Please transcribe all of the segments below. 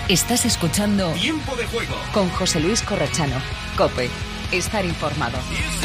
Estás escuchando Tiempo de Juego con José Luis Corrochano. COPE. Estar informado.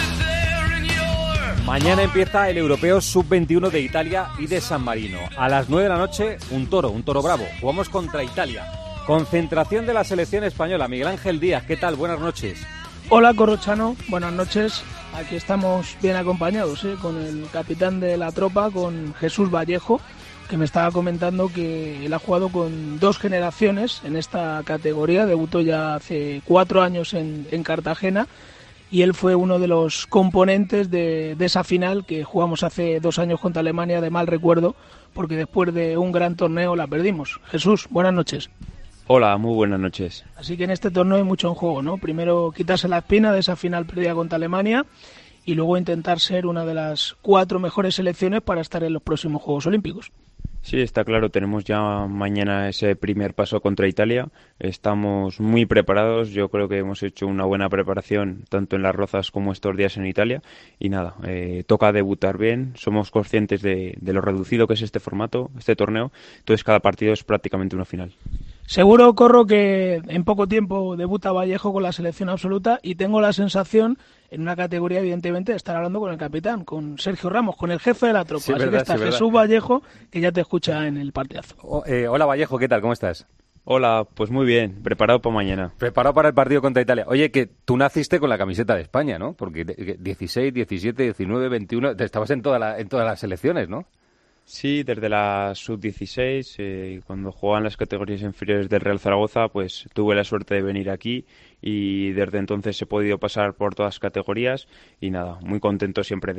Mañana empieza el Europeo Sub-21 de Italia y de San Marino. A las 9 de la noche, un toro bravo. Jugamos contra Italia. Concentración de la selección española. Miguel Ángel Díaz, ¿qué tal? Buenas noches. Hola Corrochano, buenas noches. Aquí estamos bien acompañados, con el capitán de la tropa, con Jesús Vallejo, que me estaba comentando que él ha jugado con 2 generaciones en esta categoría. Debutó ya hace 4 años en Cartagena y él fue uno de los componentes de esa final que jugamos hace 2 años contra Alemania, de mal recuerdo, porque después de un gran torneo la perdimos. Jesús, buenas noches. Hola, muy buenas noches. Así que en este torneo hay mucho en juego, ¿no? Primero quitarse la espina de esa final perdida contra Alemania y luego intentar ser una de las 4 mejores selecciones para estar en los próximos Juegos Olímpicos. Sí, está claro, tenemos ya mañana ese primer paso contra Italia. Estamos muy preparados, yo creo que hemos hecho una buena preparación tanto en Las Rozas como estos días en Italia. Y nada, toca debutar bien, somos conscientes de lo reducido que es este formato, este torneo, entonces cada partido es prácticamente una final. Seguro, Corro, que en poco tiempo debuta Vallejo con la selección absoluta y tengo la sensación, en una categoría evidentemente, de estar hablando con el capitán, con Sergio Ramos, con el jefe de la tropa. Sí, así verdad, que está sí, Jesús Vallejo, que ya te escucha en el partidazo. Hola Vallejo, ¿qué tal? ¿Cómo estás? Hola, pues muy bien, preparado para mañana. Preparado para el partido contra Italia. Oye, que tú naciste con la camiseta de España, ¿no? Porque 16, 17, 19, 21, estabas en todas las selecciones, ¿no? Sí, desde la sub-16, cuando jugaban las categorías inferiores del Real Zaragoza, pues tuve la suerte de venir aquí y desde entonces he podido pasar por todas las categorías y nada, muy contento siempre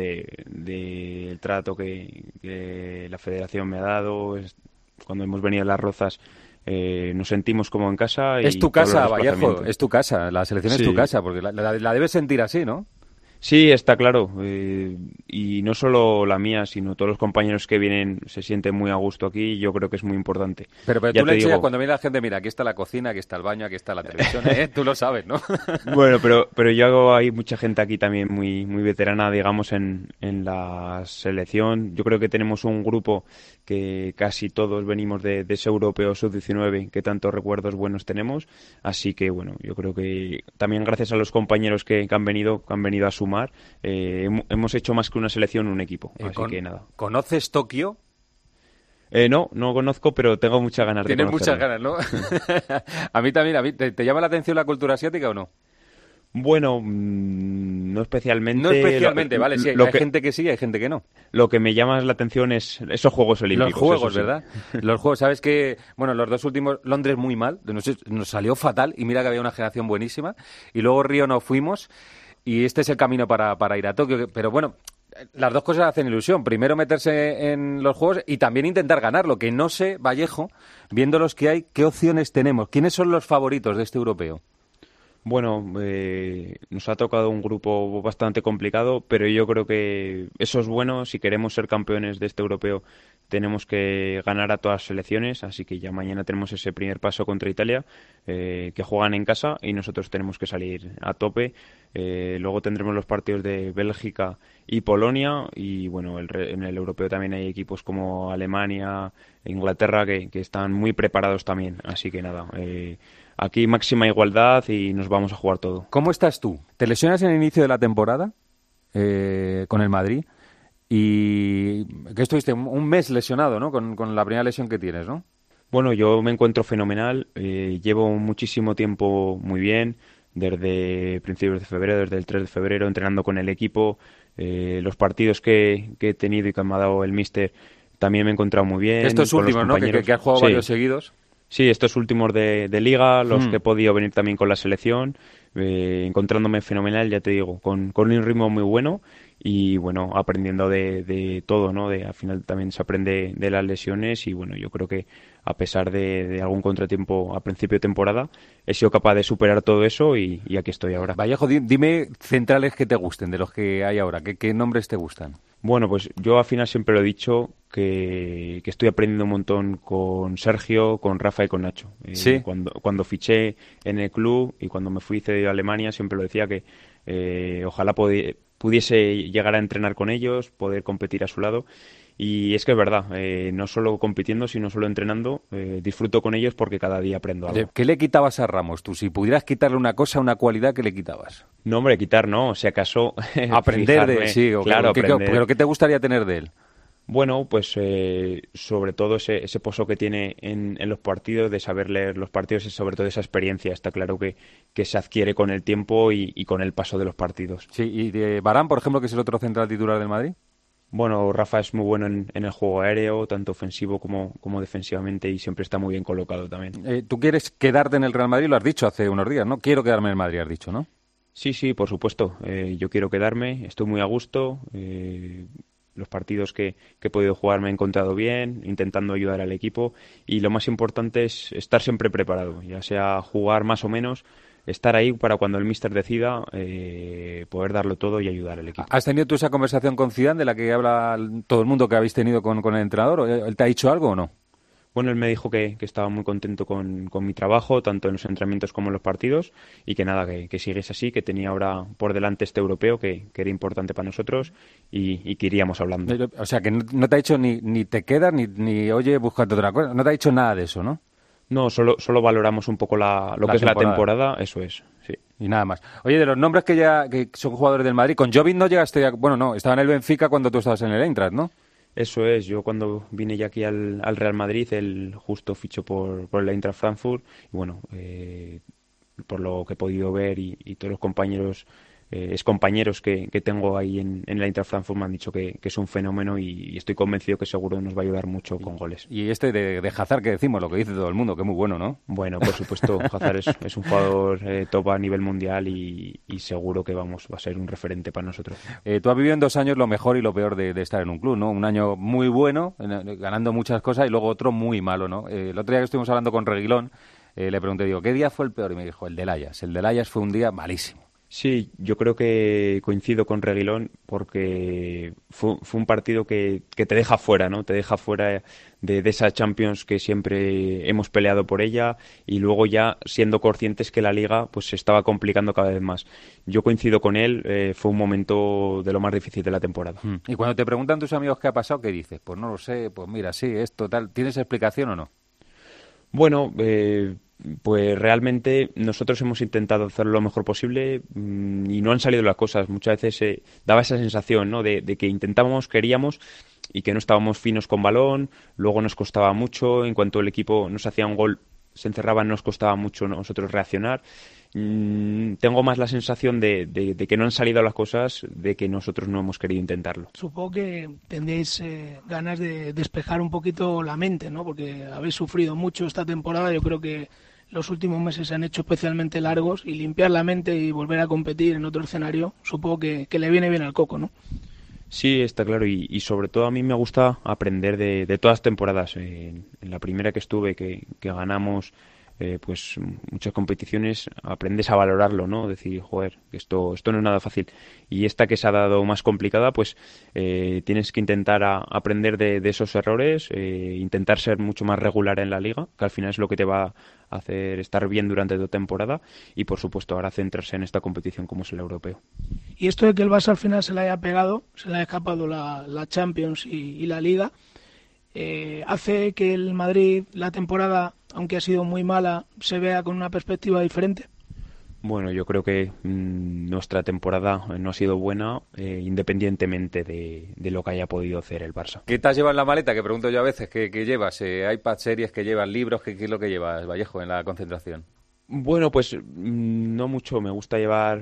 del trato que la federación me ha dado. Cuando hemos venido a Las Rozas nos sentimos como en casa. Es tu casa, Vallejo, es tu casa, la selección sí. Es tu casa, porque la debes sentir así, ¿no? Sí, está claro. Y no solo la mía, sino todos los compañeros que vienen se sienten muy a gusto aquí y yo creo que es muy importante. Pero tú le enseñas cuando viene la gente, mira, aquí está la cocina, aquí está el baño, aquí está la televisión, tú lo sabes, ¿no? Bueno, pero hay mucha gente aquí también muy veterana, digamos, en la selección. Yo creo que tenemos un grupo que casi todos venimos de ese europeo sub-19 que tantos recuerdos buenos tenemos. Así que, bueno, yo creo que también gracias a los compañeros que han venido a sumar, hemos hecho más que una selección, un equipo. Así que nada. ¿Conoces Tokio? No conozco, pero tengo muchas ganas de conocerlo. Tienes muchas ganas, ¿no? A mí también. ¿Te llama la atención la cultura asiática o no? Bueno, no especialmente. No especialmente, vale, sí, hay gente que sí y hay gente que no. Lo que me llama la atención es esos Juegos Olímpicos. Los Juegos, sí. ¿Verdad? Los Juegos, ¿sabes qué? Bueno, los 2 últimos, Londres muy mal, nos salió fatal y mira que había una generación buenísima. Y luego Río no fuimos y este es el camino para ir a Tokio. Pero bueno, las 2 cosas hacen ilusión. Primero meterse en los Juegos y también intentar ganarlo, que no sé, Vallejo, viendo los que hay, ¿qué opciones tenemos? ¿Quiénes son los favoritos de este europeo? Bueno, nos ha tocado un grupo bastante complicado, pero yo creo que eso es bueno. Si queremos ser campeones de este europeo, tenemos que ganar a todas las selecciones, así que ya mañana tenemos ese primer paso contra Italia, que juegan en casa y nosotros tenemos que salir a tope. Luego tendremos los partidos de Bélgica y Polonia y bueno, en el europeo también hay equipos como Alemania, Inglaterra que están muy preparados también, así que nada, aquí máxima igualdad y nos vamos a jugar todo. ¿Cómo estás tú? ¿Te lesionas en el inicio de la temporada con el Madrid? Y que estuviste un mes lesionado, ¿no? Con la primera lesión que tienes, ¿no? Bueno, yo me encuentro fenomenal, llevo muchísimo tiempo muy bien, desde principios de febrero, desde el 3 de febrero, entrenando con el equipo, los partidos que he tenido y que me ha dado el míster, también me he encontrado muy bien. Estos últimos, ¿no? Que has jugado varios seguidos. Sí, estos últimos de Liga, los que he podido venir también con la selección, encontrándome fenomenal, ya te digo, con un ritmo muy bueno y bueno, aprendiendo de todo, ¿no? Al final también se aprende de las lesiones y bueno, yo creo que a pesar de algún contratiempo a principio de temporada, he sido capaz de superar todo eso y aquí estoy ahora. Vallejo, dime centrales que te gusten, de los que hay ahora, ¿qué nombres te gustan? Bueno, pues yo al final siempre lo he dicho que estoy aprendiendo un montón con Sergio, con Rafa y con Nacho. ¿Sí? Cuando fiché en el club y cuando me fui cedido a Alemania siempre lo decía que ojalá pudiese llegar a entrenar con ellos, poder competir a su lado Y es que es verdad, no solo compitiendo, sino solo entrenando, disfruto con ellos porque cada día aprendo algo. ¿Qué le quitabas a Ramos tú? Si pudieras quitarle una cosa, una cualidad, ¿qué le quitabas? No, hombre, quitar, ¿no? Si acaso Aprender de él, sí. Claro, aprender. ¿Pero qué te gustaría tener de él? Bueno, pues sobre todo ese pozo que tiene en los partidos, de saber leer los partidos y sobre todo esa experiencia. Está claro que se adquiere con el tiempo y con el paso de los partidos. Sí, y de Varane, por ejemplo, que es el otro central titular del Madrid. Bueno, Rafa es muy bueno en el juego aéreo, tanto ofensivo como defensivamente, y siempre está muy bien colocado también. ¿Tú quieres quedarte en el Real Madrid? Lo has dicho hace unos días, ¿no? Quiero quedarme en el Madrid, has dicho, ¿no? Sí, por supuesto. Yo quiero quedarme, estoy muy a gusto. Los partidos que he podido jugar me he encontrado bien, intentando ayudar al equipo, y lo más importante es estar siempre preparado, ya sea jugar más o menos, estar ahí para cuando el míster decida poder darlo todo y ayudar al equipo. ¿Has tenido tú esa conversación con Zidane de la que habla todo el mundo que habéis tenido con el entrenador? ¿Él te ha dicho algo o no? Bueno, él me dijo que estaba muy contento con mi trabajo, tanto en los entrenamientos como en los partidos, y que nada, que siguiese así, que tenía ahora por delante este europeo, que era importante para nosotros y que iríamos hablando. O sea, que no te ha dicho ni te quedas, ni oye, búscate otra cosa. No te ha dicho nada de eso, ¿no? No, solo valoramos un poco lo que es la temporada, eso es, sí. Y nada más. Oye, de los nombres que son jugadores del Madrid, con Jovic no llegaste bueno, no, estaba en el Benfica cuando tú estabas en el Eintracht, ¿no? Eso es, yo cuando vine ya aquí al Real Madrid, él justo fichó por el Eintracht Frankfurt, y bueno, por lo que he podido ver y todos los compañeros, excompañeros que tengo ahí en el Eintracht Frankfurt me han dicho que es un fenómeno, y estoy convencido que seguro nos va a ayudar mucho con goles. Y este de Hazard, que decimos, lo que dice todo el mundo, que es muy bueno, ¿no? Bueno, por supuesto, Hazard es un jugador top a nivel mundial y seguro que va a ser un referente para nosotros. Tú has vivido en 2 años lo mejor y lo peor de estar en un club, ¿no? Un año muy bueno, ganando muchas cosas, y luego otro muy malo, ¿no? El otro día que estuvimos hablando con Reguilón, le pregunté, digo, ¿qué día fue el peor? Y me dijo, el del Ajax. El del Ajax fue un día malísimo. Sí, yo creo que coincido con Reguilón porque fue un partido que te deja fuera, ¿no? Te deja fuera de esa Champions que siempre hemos peleado por ella, y luego ya siendo conscientes que la Liga pues se estaba complicando cada vez más. Yo coincido con él, fue un momento de lo más difícil de la temporada. Y cuando te preguntan tus amigos qué ha pasado, ¿qué dices? Pues no lo sé, pues mira, sí, esto, tal. ¿Tienes explicación o no? Bueno, pues realmente nosotros hemos intentado hacer lo mejor posible y no han salido las cosas. Muchas veces daba esa sensación, ¿no? de que intentábamos, queríamos, y que no estábamos finos con balón, luego nos costaba mucho, en cuanto el equipo nos hacía un gol, se encerraba, nos costaba mucho nosotros reaccionar. Tengo más la sensación de que no han salido las cosas, de que nosotros no hemos querido intentarlo. Supongo que tendréis ganas de despejar un poquito la mente, ¿no? Porque habéis sufrido mucho esta temporada. Yo creo que los últimos meses se han hecho especialmente largos, y limpiar la mente y volver a competir en otro escenario, supongo que le viene bien al Coco, ¿no? Sí, está claro, y sobre todo a mí me gusta aprender de todas las temporadas. En la primera que estuve, que ganamos pues muchas competiciones, aprendes a valorarlo, ¿no? Decir, joder, esto no es nada fácil. Y esta que se ha dado más complicada, pues tienes que intentar aprender de esos errores, intentar ser mucho más regular en la liga, que al final es lo que te va a hacer estar bien durante tu temporada, y por supuesto ahora centrarse en esta competición como es el europeo. Y esto de que el Barça al final se le haya pegado, se le haya escapado la Champions y la Liga, hace que el Madrid, la temporada, aunque ha sido muy mala, se vea con una perspectiva diferente. Bueno, yo creo que nuestra temporada no ha sido buena, independientemente de lo que haya podido hacer el Barça. ¿Qué te has llevado en la maleta? Que pregunto yo a veces. ¿Qué llevas? ¿iPad, series que llevas, libros? ¿Qué es lo que llevas, Vallejo, en la concentración? Bueno, pues no mucho. Me gusta llevar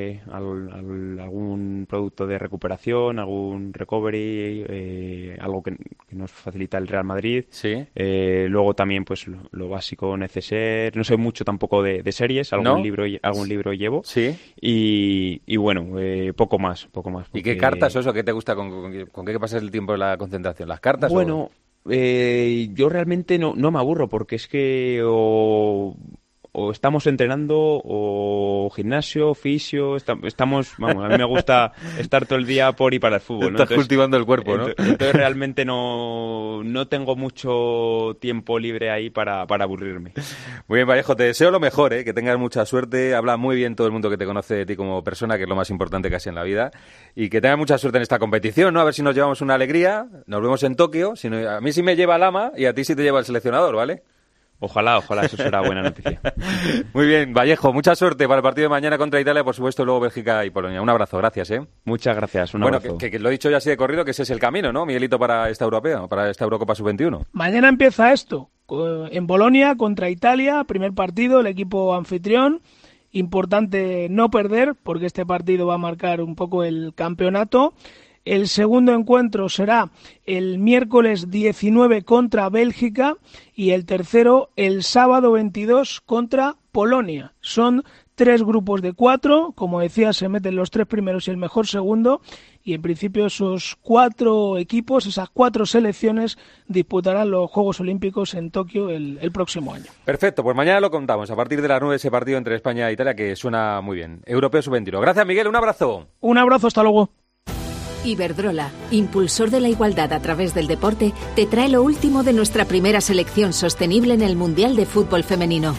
algún producto de recuperación, algún recovery, algo que nos facilita el Real Madrid. Sí. Luego también pues lo básico necesario. No sé mucho tampoco de series, algún libro llevo. Sí. Y bueno, poco más. Porque... ¿Y qué cartas o eso? ¿Qué te gusta? ¿Con qué pasas el tiempo en la concentración? ¿Las cartas? Bueno, yo realmente no me aburro, porque es que o estamos entrenando o gimnasio, fisio, estamos, vamos, a mí me gusta estar todo el día por y para el fútbol, ¿no? Estás cultivando el cuerpo, ¿no? Entonces realmente no tengo mucho tiempo libre ahí para aburrirme. Muy bien, Vallejo, te deseo lo mejor, que tengas mucha suerte, habla muy bien todo el mundo que te conoce de ti como persona, que es lo más importante casi en la vida, y que tengas mucha suerte en esta competición, ¿no? A ver si nos llevamos una alegría, nos vemos en Tokio, a mí sí me lleva Lama y a ti sí te lleva el seleccionador, ¿vale? Ojalá, eso será buena noticia. Muy bien, Vallejo, mucha suerte para el partido de mañana contra Italia, por supuesto, luego Bélgica y Polonia. Un abrazo, gracias, ¿eh? Muchas gracias, un abrazo. Bueno, que lo he dicho ya así de corrido, que ese es el camino, ¿no, Miguelito, para esta europea, para esta Eurocopa Sub-21? Mañana empieza esto, en Bolonia contra Italia, primer partido, el equipo anfitrión. Importante no perder, porque este partido va a marcar un poco el campeonato. El segundo encuentro será el miércoles 19 contra Bélgica y el tercero el sábado 22 contra Polonia. Son 3 grupos de 4, como decía, se meten los 3 primeros y el mejor segundo, y en principio esos 4 equipos, esas 4 selecciones disputarán los Juegos Olímpicos en Tokio el próximo año. Perfecto, pues mañana lo contamos, a partir de las 9 ese partido entre España e Italia, que suena muy bien. Europeo Sub-21. Gracias, Miguel, un abrazo. Un abrazo, hasta luego. Iberdrola, impulsor de la igualdad a través del deporte, te trae lo último de nuestra primera selección sostenible en el Mundial de Fútbol Femenino.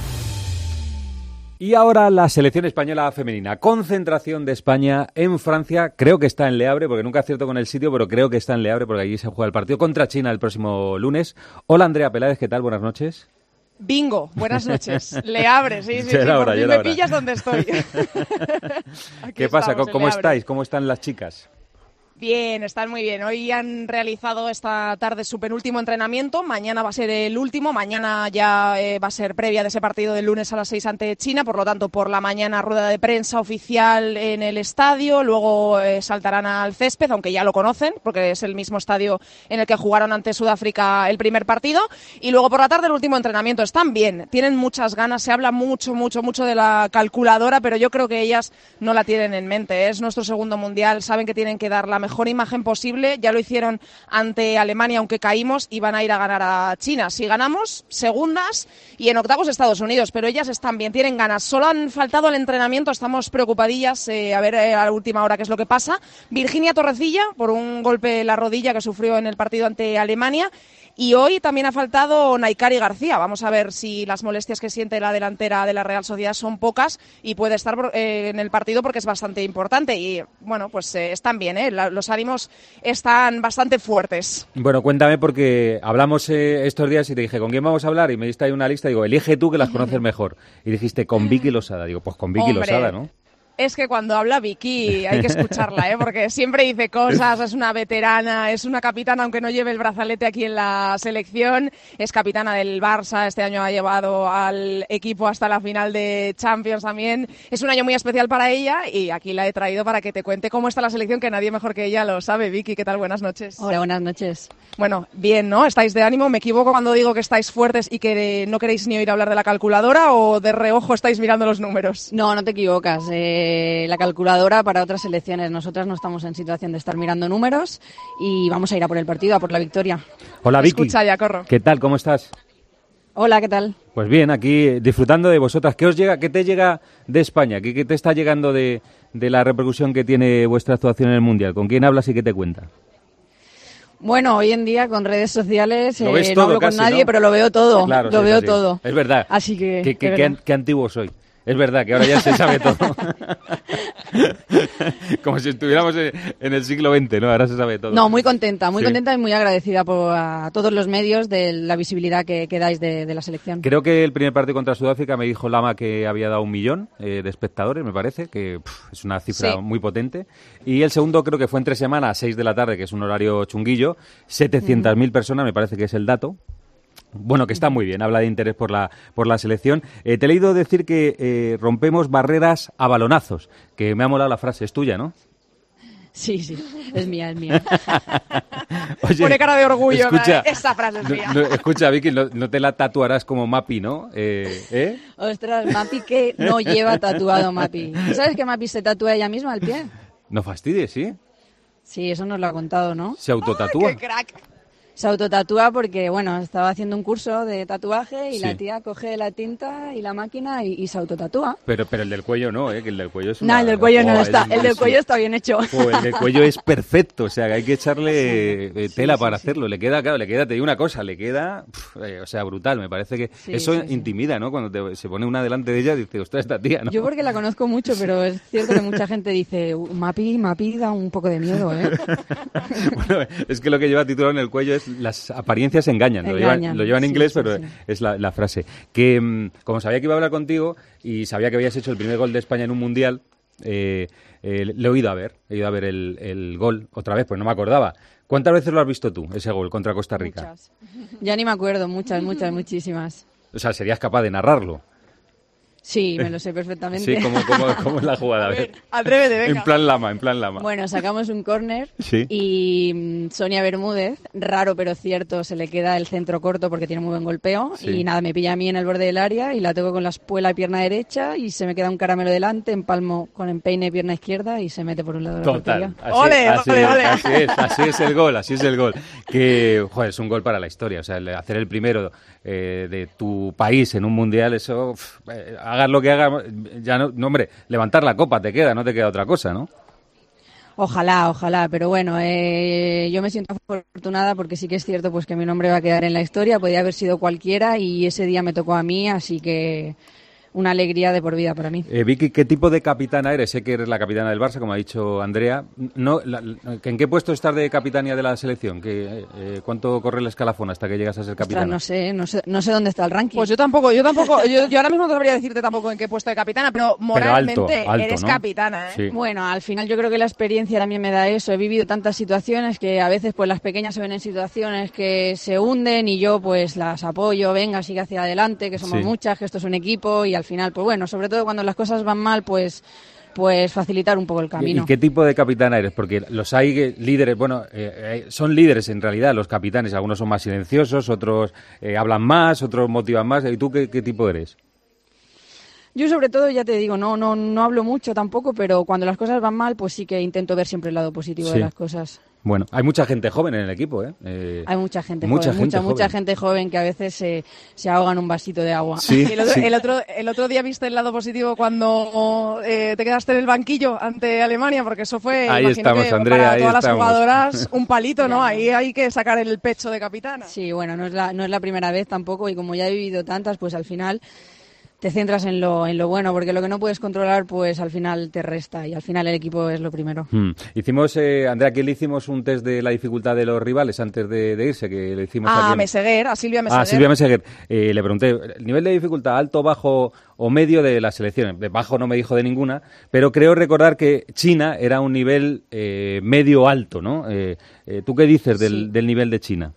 Y ahora la selección española femenina. Concentración de España en Francia. Creo que está en Le Havre, porque nunca acierto con el sitio, pero creo que está en Le Havre, porque allí se juega el partido contra China el próximo lunes. Hola, Andrea Peláez, ¿qué tal? Buenas noches. Bingo, buenas noches. Le Havre, sí. Hora, me pillas donde estoy. ¿Qué pasa? ¿Cómo estáis? ¿Cómo están las chicas? Bien, están muy bien. Hoy han realizado esta tarde su penúltimo entrenamiento. Mañana va a ser el último. Mañana ya va a ser previa de ese partido del lunes a las 6 ante China. Por lo tanto, por la mañana rueda de prensa oficial en el estadio. Luego saltarán al césped, aunque ya lo conocen, porque es el mismo estadio en el que jugaron ante Sudáfrica el primer partido. Y luego por la tarde el último entrenamiento. Están bien, tienen muchas ganas. Se habla mucho de la calculadora, pero yo creo que ellas no la tienen en mente. Es nuestro segundo mundial. Saben que tienen que dar la mejor imagen posible. Ya lo hicieron ante Alemania, aunque caímos, y van a ir a ganar a China. Si ganamos, segundas, y en octavos Estados Unidos, pero ellas están bien, tienen ganas. Solo han faltado el entrenamiento, estamos preocupadillas a ver a la última hora qué es lo que pasa. Virginia Torrecilla, por un golpe en la rodilla que sufrió en el partido ante Alemania. Y hoy también ha faltado Naikari García. Vamos a ver si las molestias que siente la delantera de la Real Sociedad son pocas y puede estar en el partido, porque es bastante importante. Y bueno, pues están bien, los ánimos están bastante fuertes. Bueno, cuéntame, porque hablamos estos días y te dije, ¿con quién vamos a hablar? Y me diste ahí una lista y digo, elige tú que las conoces mejor. Y dijiste, con Vicky Losada. Digo, pues con Vicky Losada, ¿no? Es que cuando habla Vicky hay que escucharla, porque siempre dice cosas, es una veterana, es una capitana, aunque no lleve el brazalete aquí en la selección, es capitana del Barça, este año ha llevado al equipo hasta la final de Champions también. Es un año muy especial para ella y aquí la he traído para que te cuente cómo está la selección, que nadie mejor que ella lo sabe. Vicky, ¿qué tal? Buenas noches. Hola, buenas noches. Bueno, bien, ¿no? ¿Estáis de ánimo? ¿Me equivoco cuando digo que estáis fuertes y que no queréis ni oír hablar de la calculadora, o de reojo estáis mirando los números? No, no te equivocas. La calculadora para otras selecciones. Nosotras no estamos en situación de estar mirando números y vamos a ir a por el partido, a por la victoria. Hola, Vicky. Escucha ya, corro. ¿Qué tal? ¿Cómo estás? Hola, ¿qué tal? Pues bien, aquí disfrutando de vosotras. ¿Qué os llega, qué te llega de España? ¿Qué te está llegando de la repercusión que tiene vuestra actuación en el Mundial? ¿Con quién hablas y qué te cuenta? Bueno, hoy en día con redes sociales no hablo casi, con nadie, ¿no? pero lo veo todo. Claro, lo sí, veo así. todo. Es verdad. Así que qué antiguo soy. Es verdad que ahora ya se sabe todo. Como si estuviéramos en el siglo XX, ¿no? Ahora se sabe todo. No, muy contenta Sí. y muy agradecida a todos los medios de la visibilidad que dais de la selección. Creo que el primer partido contra Sudáfrica me dijo Lama que había dado 1 millón de espectadores, me parece, que es una cifra muy potente. Y el segundo creo que fue entre semana a 6 de la tarde, que es un horario chunguillo, 700.000 personas, me parece que es el dato. Bueno, que está muy bien, habla de interés por la selección. Te he leído decir que rompemos barreras a balonazos, que me ha molado la frase, es tuya, ¿no? Sí, es mía. Oye, pone cara de orgullo, escucha, esa frase es mía. Escucha, Vicky, no te la tatuarás como Mapi, ¿no? Ostras, Mapi, que no lleva tatuado Mapi. ¿Sabes que Mapi se tatúa ella misma al pie? No fastidies, ¿sí? Sí, eso nos lo ha contado, ¿no? Se autotatúa. ¡Qué crack! Se autotatúa porque, bueno, estaba haciendo un curso de tatuaje y Sí. la tía coge la tinta y la máquina y se autotatúa. Pero el del cuello no, que el del cuello es No, el del cuello no está. El del cuello está bien hecho. El del cuello es perfecto, o sea, que hay que echarle tela para hacerlo. Le queda, claro, te digo una cosa, le queda, o sea, brutal. Me parece que eso intimida, ¿no? Cuando se pone una delante de ella, dice, ostras, esta tía, ¿no? Yo porque la conozco mucho, pero es cierto que mucha gente dice, Mapi da un poco de miedo, ¿eh? Bueno, es que lo que lleva titulado en el cuello es las apariencias engañan. Lo lleva en inglés, pero es la frase. Que como sabía que iba a hablar contigo y sabía que habías hecho el primer gol de España en un mundial, le he oído a ver el gol otra vez, pues no me acordaba. ¿Cuántas veces lo has visto tú, ese gol contra Costa Rica? Muchas. Ya ni me acuerdo, muchísimas. O sea, serías capaz de narrarlo. Sí, me lo sé perfectamente. Sí, ¿cómo es la jugada? A ver. Atrévete, venga. En plan lama. Bueno, sacamos un córner Sí. y Sonia Bermúdez, raro pero cierto, se le queda el centro corto porque tiene muy buen golpeo Sí. y nada, me pilla a mí en el borde del área y la toco con la espuela y pierna derecha y se me queda un caramelo delante, empalmo con empeine pierna izquierda y se mete por un lado de la Total. portería. Ole. Así es el gol. Que, joder, es un gol para la historia. O sea, hacer el primero de tu país en un mundial, eso, hagas lo que hagas, ya no, hombre, levantar la copa te queda, no te queda otra cosa, ¿no? Ojalá, pero bueno, yo me siento afortunada porque sí que es cierto pues que mi nombre va a quedar en la historia, podía haber sido cualquiera y ese día me tocó a mí, así que una alegría de por vida para mí. Vicky, ¿qué tipo de capitana eres? Sé que eres la capitana del Barça, como ha dicho Andrea. ¿En qué puesto estás de capitanía de la selección? ¿Cuánto corre el escalafón hasta que llegas a ser capitana? Ostras, no sé dónde está el ranking. Pues yo tampoco. Yo ahora mismo no sabría decirte tampoco en qué puesto de capitana, pero moralmente alto, eres ¿no? capitana, ¿eh? Sí. Bueno, al final yo creo que la experiencia también me da eso. He vivido tantas situaciones que a veces pues las pequeñas se ven en situaciones que se hunden y yo pues las apoyo, venga, sigue hacia adelante, que somos muchas, que esto es un equipo y al final, pues bueno, sobre todo cuando las cosas van mal, pues facilitar un poco el camino. ¿Y qué tipo de capitana eres? Porque los hay líderes, son líderes en realidad los capitanes. Algunos son más silenciosos, otros hablan más, otros motivan más. ¿Y tú qué tipo eres? Yo sobre todo, ya te digo, no hablo mucho tampoco, pero cuando las cosas van mal, pues sí que intento ver siempre el lado positivo de las cosas. Bueno, hay mucha gente joven en el equipo, ¿eh? Hay mucha gente joven que a veces se ahoga en un vasito de agua. Sí, El otro día viste el lado positivo cuando te quedaste en el banquillo ante Alemania, porque eso fue, ahí imagino estamos, que Andrea, para ahí todas las estamos. jugadoras un palito, ¿no? Ahí hay que sacar el pecho de capitana. Sí, bueno, no es la primera vez tampoco y como ya he vivido tantas, pues al final te centras en lo bueno, porque lo que no puedes controlar, pues al final te resta y al final el equipo es lo primero. Hicimos, Andrea, aquí le hicimos un test de la dificultad de los rivales antes de irse, que le hicimos A aquí Meseguer, a Silvia Meseguer. Silvia Meseguer. Le pregunté, ¿el nivel de dificultad alto, bajo o medio de las selecciones? De bajo no me dijo de ninguna, pero creo recordar que China era un nivel medio-alto, ¿no? ¿Tú qué dices del nivel de China?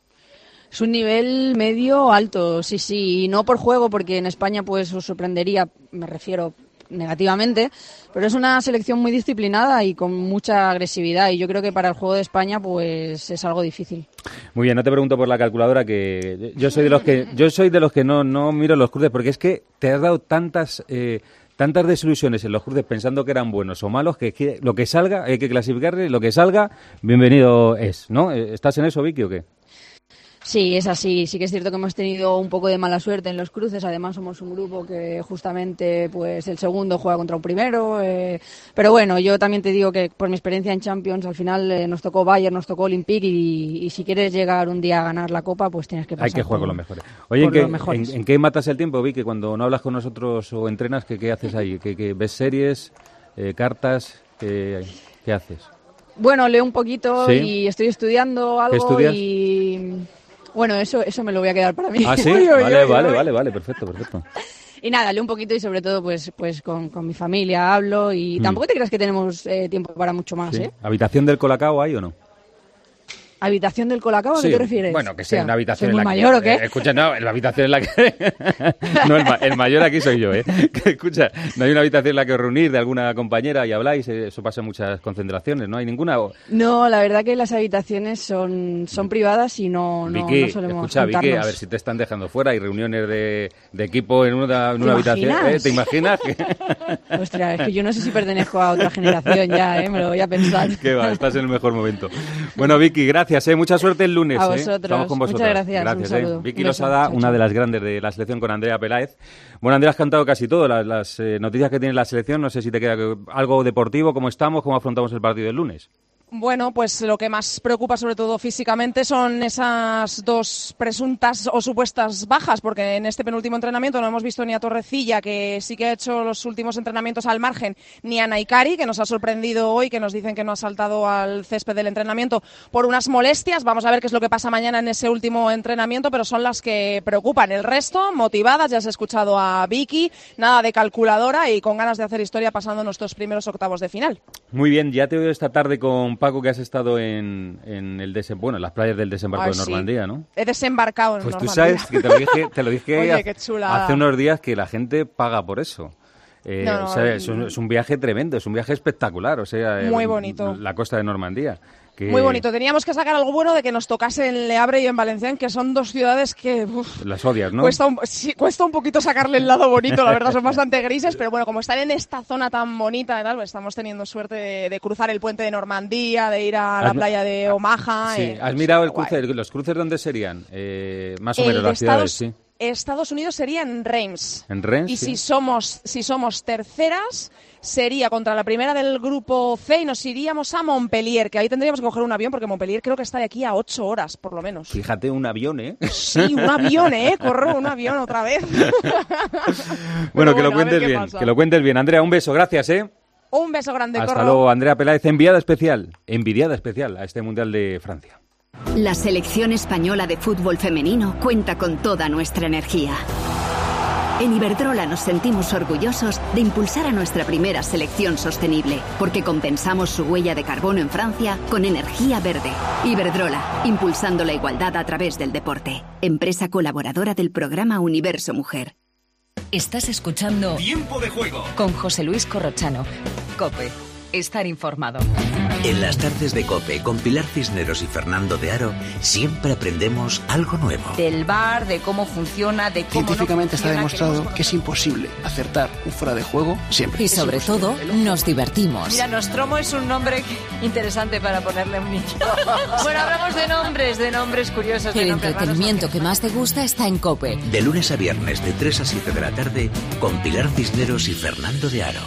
Es un nivel medio alto, sí, y no por juego, porque en España pues os sorprendería, me refiero negativamente, pero es una selección muy disciplinada y con mucha agresividad y yo creo que para el juego de España pues es algo difícil. Muy bien, no te pregunto por la calculadora, que yo soy de los que no miro los cruces, porque es que te has dado tantas desilusiones en los cruces pensando que eran buenos o malos, que lo que salga hay que clasificarle, lo que salga bienvenido es, ¿no? ¿Estás en eso, Vicky, o qué? Sí, es así. Sí que es cierto que hemos tenido un poco de mala suerte en los cruces. Además, somos un grupo que justamente pues el segundo juega contra un primero. Pero bueno, yo también te digo que por mi experiencia en Champions, al final nos tocó Bayern, nos tocó Olympique y si quieres llegar un día a ganar la Copa, pues tienes que pasar. Hay que jugar con los mejores. Oye, ¿en qué matas el tiempo, Vicky? Cuando no hablas con nosotros o entrenas, ¿qué haces ahí? ¿Qué ves series, cartas? ¿Qué haces? Bueno, leo un poquito ¿Sí? y estoy estudiando algo. ¿Qué estudias? Y bueno, eso me lo voy a quedar para mí. ¿Ah, sí? Vale, perfecto. Y nada, leo un poquito y sobre todo pues con mi familia hablo y tampoco te creas que tenemos tiempo para mucho más, ¿Sí? ¿eh? ¿Habitación del Colacao hay o no? ¿Habitación del Colacao? ¿A qué te refieres? Bueno, que sea una habitación ¿soy en muy la mayor o qué? Escucha, no, la habitación en la que... no, el mayor aquí soy yo, ¿eh? Que, escucha, no hay una habitación en la que os reunís de alguna compañera y habláis, eso pasa en muchas concentraciones, ¿no hay ninguna? No, la verdad que las habitaciones son privadas y no Vicky, solemos escucha, juntarnos. Vicky, a ver si te están dejando fuera, hay reuniones de equipo en una habitación. ¿Te imaginas? Ostras, es que yo no sé si pertenezco a otra generación ya, me lo voy a pensar. Que va, estás en el mejor momento. Bueno, Vicky, gracias. gracias, mucha suerte el lunes. A vosotros. Estamos con vosotros. Muchas gracias. Un saludo. Vicky Un beso. Losada, Chao, una chao. de las grandes de la selección con Andrea Peláez. Bueno, Andrea, has cantado casi todo, las noticias que tiene la selección. No sé si te queda algo deportivo, cómo estamos, cómo afrontamos el partido del lunes. Bueno, pues lo que más preocupa, sobre todo físicamente, son esas dos presuntas o supuestas bajas, porque en este penúltimo entrenamiento no hemos visto ni a Torrecilla, que sí que ha hecho los últimos entrenamientos al margen, ni a Naikari, que nos ha sorprendido hoy, que nos dicen que no ha saltado al césped del entrenamiento por unas molestias. Vamos a ver qué es lo que pasa mañana en ese último entrenamiento, pero son las que preocupan. El resto, motivadas, ya has escuchado a Vicky, nada de calculadora y con ganas de hacer historia pasando nuestros primeros octavos de final. Muy bien, ya te he oído esta tarde con Paco, que has estado en las playas del desembarco de Normandía, ¿no? He desembarcado en Normandía. Pues tú Normandía. sabes que te lo dije Oye, qué chulada. hace unos días, que la gente paga por eso. O sea, es un viaje tremendo, es un viaje espectacular, o sea, muy bonito. La costa de Normandía. Muy bonito. Teníamos que sacar algo bueno de que nos tocase en Le Havre y en Valenciennes, que son dos ciudades que... las odias, ¿no? Cuesta un poquito sacarle el lado bonito, la verdad, son bastante grises, pero bueno, como están en esta zona tan bonita y tal, pues estamos teniendo suerte de cruzar el puente de Normandía, de ir a la playa de Omaha. Sí, ¿has mirado el cruce? ¿Los cruces dónde serían? Más o menos las ciudades, sí. Estados Unidos sería en Reims. En Reims, y sí. si somos terceras, sería contra la primera del grupo C y nos iríamos a Montpellier, que ahí tendríamos que coger un avión, porque Montpellier creo que está de aquí a 8 horas, por lo menos. Fíjate, un avión, ¿eh? Sí, un avión, corro un avión otra vez. Bueno, que lo cuentes bien, que lo cuentes bien. Andrea, un beso, gracias, Un beso grande, Hasta corro. luego, Andrea Peláez, enviada especial a este Mundial de Francia. La selección española de fútbol femenino cuenta con toda nuestra energía. En Iberdrola nos sentimos orgullosos de impulsar a nuestra primera selección sostenible, porque compensamos su huella de carbono en Francia con energía verde. Iberdrola, impulsando la igualdad a través del deporte. Empresa colaboradora del programa Universo Mujer. Estás escuchando Tiempo de Juego con José Luis Corrochano. COPE. Estar informado. En las tardes de COPE con Pilar Cisneros y Fernando de Aro siempre aprendemos algo nuevo. Del VAR, de cómo funciona, de cómo científicamente no está demostrado que es imposible acertar un fuera de juego siempre. Y sobre todo, nos divertimos. Mira, Nostromo es un nombre interesante para ponerle a un niño. Bueno, hablamos de nombres curiosos. El entretenimiento que más te gusta está en COPE. De lunes a viernes de 3 a 7 de la tarde con Pilar Cisneros y Fernando de Aro.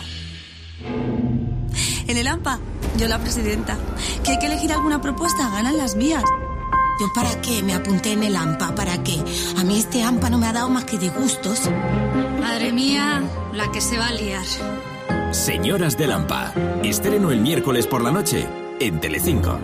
En el AMPA, yo la presidenta. ¿Que hay que elegir alguna propuesta? Ganan las mías. ¿Yo para qué me apunté en el AMPA? ¿Para qué? A mí este AMPA no me ha dado más que disgustos. Madre mía, la que se va a liar. Señoras del AMPA. Estreno el miércoles por la noche en Telecinco.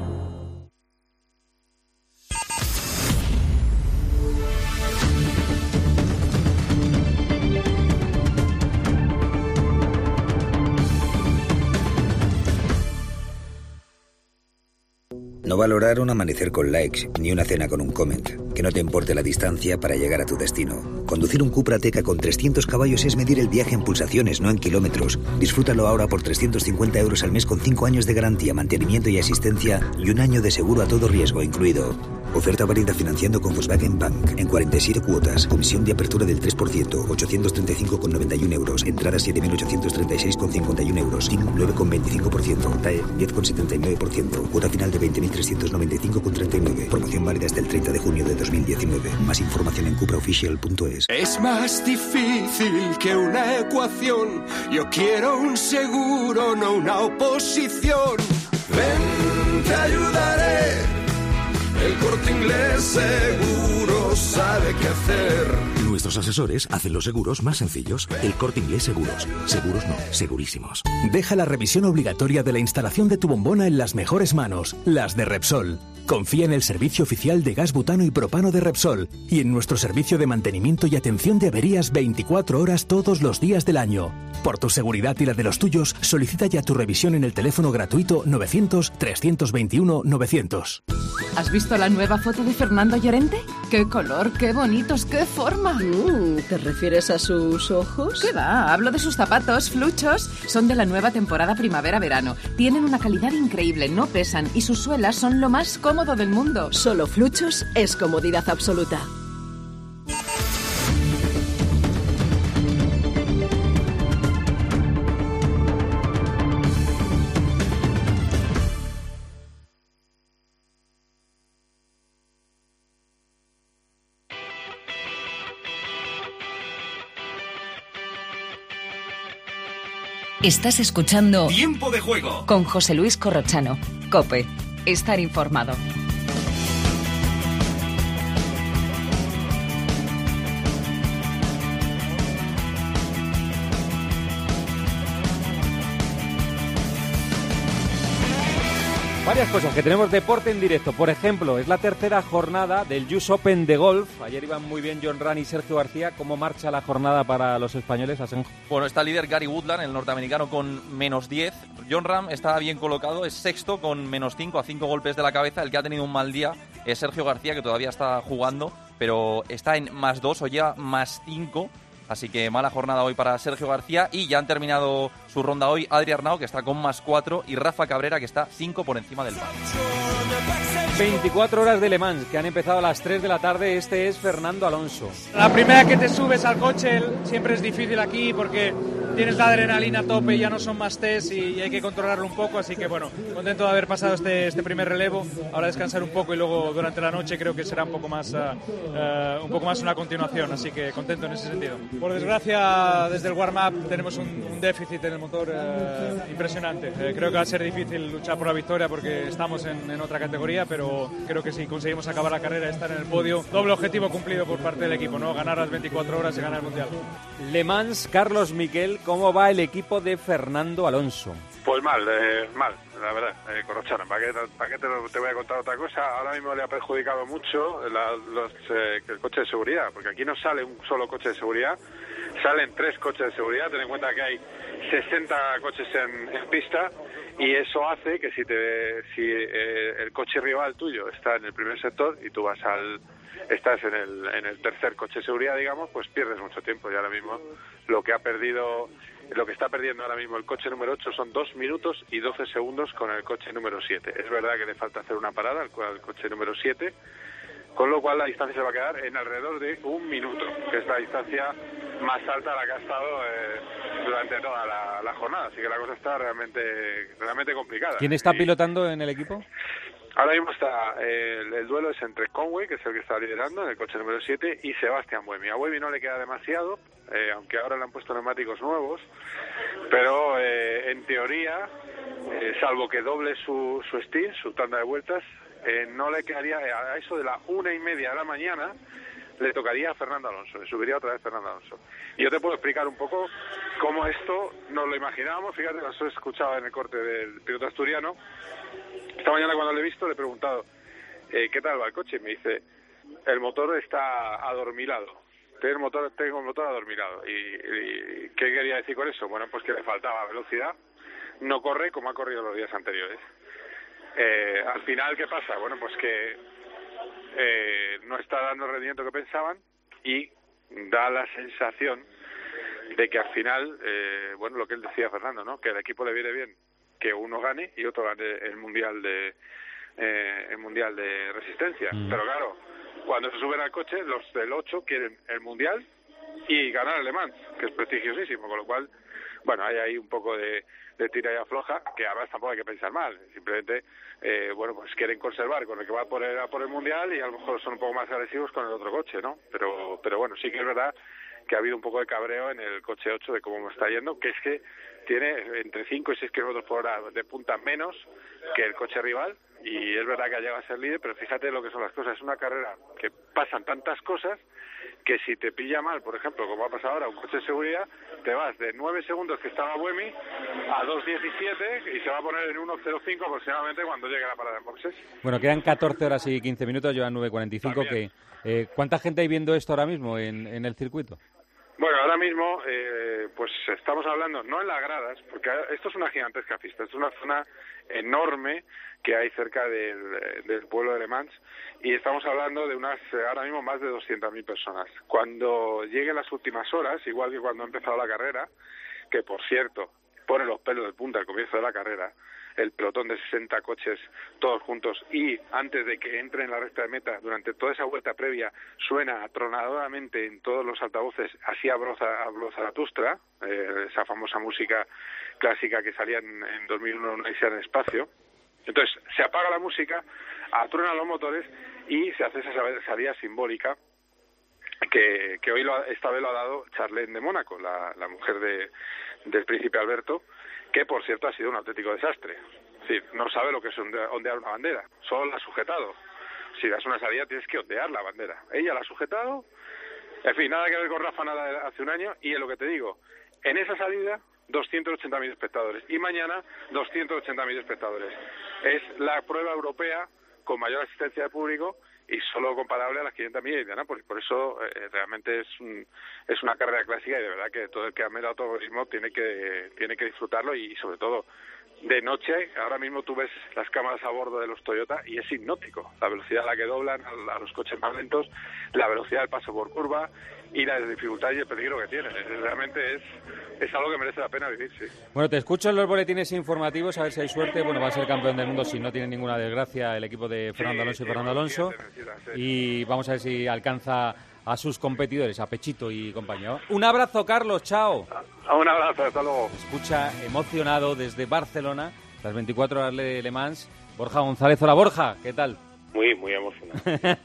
No valorar un amanecer con likes, ni una cena con un comment. Que no te importe la distancia para llegar a tu destino. Conducir un Cupra Ateca con 300 caballos es medir el viaje en pulsaciones, no en kilómetros. Disfrútalo ahora por 350 euros al mes con 5 años de garantía, mantenimiento y asistencia y un año de seguro a todo riesgo incluido. Oferta válida financiando con Volkswagen Bank en 47 cuotas. Comisión de apertura del 3%, 835,91 euros. Entrada 7.836,51 euros. TIN 9,25%. TAE 10,79%. Cuota final de 20.395,39. Promoción válida hasta el 30 de junio de 2019. Más información en cupraofficial.es. Es más difícil que una ecuación. Yo quiero un seguro, no una oposición. Ven, te ayudaré. El Corte Inglés seguro sabe qué hacer. Nuestros asesores hacen los seguros más sencillos. El Corte Inglés Seguros. Seguros no, segurísimos. Deja la revisión obligatoria de la instalación de tu bombona en las mejores manos, las de Repsol. Confía en el servicio oficial de gas butano y propano de Repsol y en nuestro servicio de mantenimiento y atención de averías 24 horas todos los días del año. Por tu seguridad y la de los tuyos, solicita ya tu revisión en el teléfono gratuito 900-321-900. ¿Has visto la nueva foto de Fernando Llorente? ¡Qué color, qué bonitos, qué forma! ¿Te refieres a sus ojos? ¿Qué va? Hablo de sus zapatos, Fluchos. Son de la nueva temporada primavera-verano. Tienen una calidad increíble, no pesan y sus suelas son lo más cómodo del mundo. Solo Fluchos es comodidad absoluta. Estás escuchando Tiempo de Juego con José Luis Corrochano. COPE. Estar informado. Varias cosas, que tenemos deporte en directo. Por ejemplo, es la tercera jornada del US Open de golf. Ayer iban muy bien Jon Rahm y Sergio García. ¿Cómo marcha la jornada para los españoles, Asenjo? Bueno, está líder Gary Woodland, el norteamericano, con -10. Jon Rahm está bien colocado, es sexto con -5, a 5 golpes de la cabeza. El que ha tenido un mal día es Sergio García, que todavía está jugando, pero está en +2 o ya +5. Así que mala jornada hoy para Sergio García, y ya han terminado su ronda hoy Adri Arnau, que está con +4, y Rafa Cabrera, que está 5 por encima del par. 24 horas de Le Mans, que han empezado a las 3 de la tarde. Este es Fernando Alonso. La primera que te subes al coche siempre es difícil aquí porque tienes la adrenalina a tope y ya no son más test y hay que controlarlo un poco, así que bueno, contento de haber pasado este primer relevo. Ahora descansar un poco y luego durante la noche creo que será un poco más una continuación, así que contento en ese sentido. Por desgracia, desde el warm-up tenemos un déficit en el motor impresionante. Creo que va a ser difícil luchar por la victoria porque estamos en otra categoría, pero creo que si conseguimos acabar la carrera y estar en el podio, doble objetivo cumplido por parte del equipo, ¿no? Ganar las 24 horas y ganar el Mundial. Le Mans, Carlos Miquel, ¿cómo va el equipo de Fernando Alonso? Pues mal, la verdad, Corrochano. ¿Para qué te voy a contar otra cosa? Ahora mismo le ha perjudicado mucho el coche de seguridad, porque aquí no sale un solo coche de seguridad, salen 3 coches de seguridad. Ten en cuenta que hay 60 coches en pista, y eso hace que si el coche rival tuyo está en el primer sector y tú estás en el tercer coche de seguridad, digamos, pues pierdes mucho tiempo. Y ahora mismo lo que está perdiendo ahora mismo el coche número 8 son 2 minutos y 12 segundos con el coche número 7. Es verdad que le falta hacer una parada al coche número 7, con lo cual la distancia se va a quedar en alrededor de 1 minuto, que es la distancia más alta a la que ha estado durante toda la jornada. Así que la cosa está realmente complicada. ¿Quién está pilotando en el equipo? Ahora mismo está el duelo es entre Conway, que es el que está liderando en el coche número 7, y Sebastián Buemi. A Buemi no le queda demasiado, aunque ahora le han puesto neumáticos nuevos, pero en teoría, salvo que doble su stint, su tanda de vueltas, no le quedaría, a eso de la 1:30 de la mañana, le tocaría a Fernando Alonso, le subiría otra vez Fernando Alonso. Y yo te puedo explicar un poco cómo esto nos lo imaginábamos. Fíjate, lo he escuchado en el corte del piloto asturiano. Esta mañana cuando lo he visto le he preguntado ¿qué tal va el coche? Y me dice, el motor está adormilado. Tengo el motor adormilado. ¿Y qué quería decir con eso? Bueno, pues que le faltaba velocidad. No corre como ha corrido los días anteriores. Al final, ¿qué pasa? Bueno, pues que no está dando el rendimiento que pensaban, y da la sensación de que al final, bueno, lo que él decía, Fernando, ¿no? Que al equipo le viene bien que uno gane y otro gane el mundial de resistencia. Pero claro, cuando se suben al coche, los del 8 quieren el mundial y ganar el Le Mans, que es prestigiosísimo, con lo cual, bueno, hay ahí un poco de tira y afloja, que además tampoco hay que pensar mal, simplemente bueno, pues quieren conservar con el que va por el mundial, y a lo mejor son un poco más agresivos con el otro coche, ¿no? Pero bueno, sí que es verdad que ha habido un poco de cabreo en el coche 8 de cómo me está yendo, que es que tiene entre 5 y 6 kilómetros por hora de punta menos que el coche rival, y es verdad que ha llegado a ser líder, pero fíjate lo que son las cosas. Es una carrera que pasan tantas cosas que si te pilla mal, por ejemplo, como ha pasado ahora, un coche de seguridad, te vas de 9 segundos que estaba Buemi a 2:17 y se va a poner en 1:05 aproximadamente cuando llegue la parada en boxes. Bueno, quedan 14 horas y 15 minutos, llevan 9:45. ¿Cuánta gente hay viendo esto ahora mismo en el circuito? Bueno, ahora mismo pues estamos hablando, no en las gradas, porque esto es una gigantesca pista, esto es una zona enorme que hay cerca del pueblo de Le Mans, y estamos hablando de ahora mismo más de 200.000 personas. Cuando lleguen las últimas horas, igual que cuando ha empezado la carrera, que por cierto pone los pelos de punta al comienzo de la carrera, el pelotón de 60 coches todos juntos, y antes de que entre en la recta de meta, durante toda esa vuelta previa, suena atronadoramente en todos los altavoces Así habló Zaratustra, esa famosa música clásica que salía en 2001 una odisea en el espacio. Entonces se apaga la música, atruenan los motores y se hace esa salida simbólica que hoy esta vez lo ha dado Charlene de Mónaco, la mujer del Príncipe Alberto, que por cierto ha sido un auténtico desastre. Es decir, no sabe lo que es ondear una bandera, solo la ha sujetado. Si das una salida tienes que ondear la bandera. Ella la ha sujetado, en fin, nada que ver con Rafa Nadal hace un año, y es lo que te digo, en esa salida 280.000 espectadores, y mañana 280.000 espectadores. Es la prueba europea con mayor asistencia de público y solo comparable a las 500.000 de Indianápolis. Por eso realmente es una carrera clásica, y de verdad que todo el que ame el automovilismo tiene que disfrutarlo, y sobre todo de noche. Ahora mismo tú ves las cámaras a bordo de los Toyota y es hipnótico la velocidad a la que doblan a los coches más lentos, la velocidad del paso por curva y la dificultad y el peligro que tienen. Realmente es algo que merece la pena vivir, sí. Bueno, te escucho en los boletines informativos, a ver si hay suerte. Bueno, va a ser campeón del mundo, si no tiene ninguna desgracia, el equipo de Fernando Alonso y Fernando Alonso. Y vamos a ver si alcanza a sus competidores, a Pechito y compañía. Un abrazo, Carlos, chao. Un abrazo, hasta luego. Escucha emocionado desde Barcelona, las 24 horas de Le Mans, Borja González. Hola, Borja, ¿qué tal? Muy emocionado.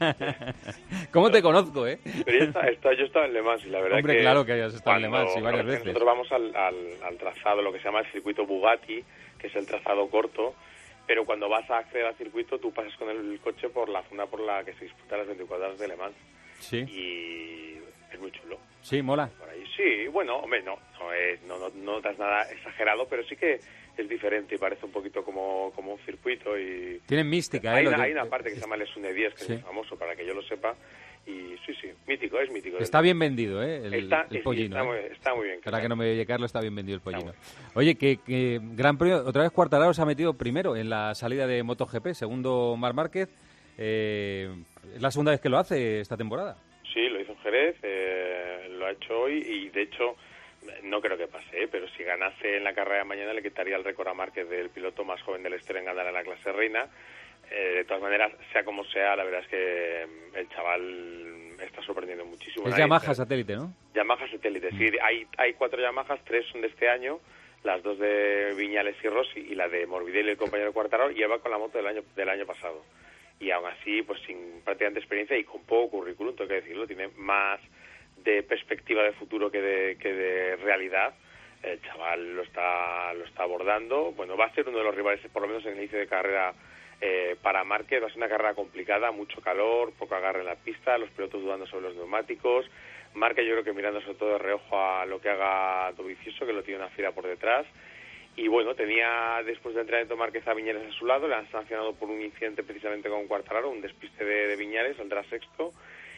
¿Cómo te conozco, eh? Pero yo estaba en Le Mans y la verdad Hombre, claro que hayas estado en Le Mans y varias veces. Nosotros vamos al trazado, lo que se llama el circuito Bugatti, que es el trazado corto, pero cuando vas a acceder al circuito tú pasas con el coche por la zona por la que se disputan las 24 horas de Le Mans. Sí. Y es muy chulo. Sí, mola. Por ahí sí, bueno, hombre, no notas nada exagerado, pero sí que es diferente y parece un poquito como un circuito. Y tienen mística, hay una parte que se llama el Sune 10, que es muy famoso, para que yo lo sepa. Y sí, mítico, es mítico. Está bien vendido, el pollino. Está muy bien. Para que no me oye Carlos, está bien vendido el pollino. Oye, que Gran Premio, otra vez Quartararo se ha metido primero en la salida de MotoGP, segundo Marc Márquez. ¿Es la segunda vez que lo hace esta temporada? Sí, lo hizo en Jerez, lo ha hecho hoy y de hecho no creo que pase, pero si ganase en la carrera de mañana le quitaría el récord a Márquez del piloto más joven de la historia en ganar en la clase reina. De todas maneras, sea como sea, la verdad es que el chaval está sorprendiendo muchísimo. Es Yamaha satélite, ¿no? Yamaha satélite, sí. Hay 4 Yamahas, 3 son de este año, las 2 de Viñales y Rossi y la de Morbidelli, el compañero Quartararo, y él va con la moto del año pasado. Y aún así, pues sin prácticamente experiencia y con poco currículum, tengo que decirlo, tiene más de perspectiva de futuro que de realidad. El chaval lo está abordando. Bueno, va a ser uno de los rivales, por lo menos en el inicio de carrera, para Márquez. Va a ser una carrera complicada, mucho calor, poco agarre en la pista, los pilotos dudando sobre los neumáticos. Márquez yo creo que mirando sobre todo de reojo a lo que haga Dovizioso, que lo tiene una fila por detrás. Y bueno, tenía después del entrenamiento Márquez a Viñales a su lado, le han sancionado por un incidente precisamente con Quartararo, un despiste de Viñales, saldrá sexto,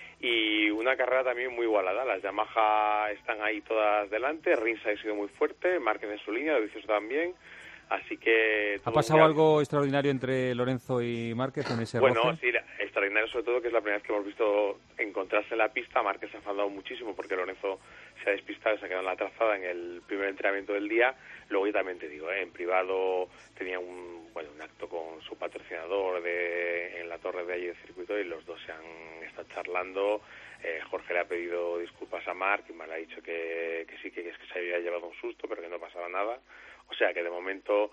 y una carrera también muy igualada. Las Yamaha están ahí todas delante, Rins ha sido muy fuerte, Márquez en su línea, Dovizioso también, así que... ¿Ha pasado algo extraordinario entre Lorenzo y Márquez en ese roce? Bueno, sí, extraordinario sobre todo que es la primera vez que hemos visto encontrarse en la pista. Márquez se ha enfadado muchísimo porque Lorenzo se ha despistado y se ha quedado en la trazada en el primer entrenamiento del día. Luego yo también te digo, en privado tenía un acto con su patrocinador en la torre de allí del circuito y los dos se han estado charlando. Jorge le ha pedido disculpas a Marc y Marc le ha dicho que sí, que es que se había llevado un susto, pero que no pasaba nada. O sea que de momento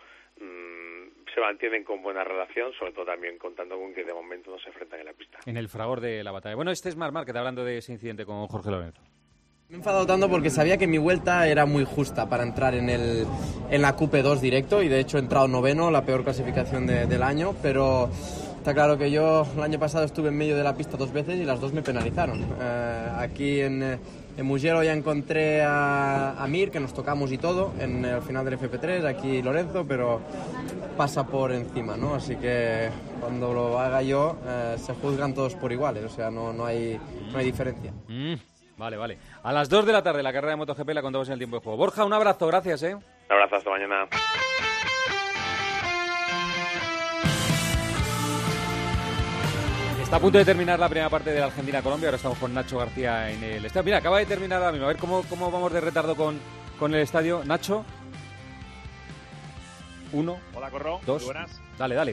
se mantienen con buena relación, sobre todo también contando con que de momento no se enfrentan en la pista. En el fragor de la batalla. Bueno, este es Marc Márquez hablando de ese incidente con Jorge Lorenzo. Me he enfadado tanto porque sabía que mi vuelta era muy justa para entrar en la QP2 directo y de hecho he entrado noveno, la peor clasificación del año, pero está claro que yo el año pasado estuve en medio de la pista 2 veces y las 2 me penalizaron. Aquí en Mugello ya encontré a Mir, que nos tocamos y todo, en el final del FP3, aquí Lorenzo, pero pasa por encima, ¿no? Así que cuando lo haga yo se juzgan todos por iguales, o sea, no hay diferencia. Vale. A las 2 de la tarde la carrera de MotoGP la contamos en el tiempo de juego. Borja, un abrazo, gracias, Un abrazo, hasta mañana. Está a punto de terminar la primera parte de la Argentina-Colombia, ahora estamos con Nacho García en el estadio. Mira, acaba de terminar ahora mismo, a ver cómo vamos de retardo con el estadio. Nacho. 1. Hola, Corro. 2. Muy buenas. Dale.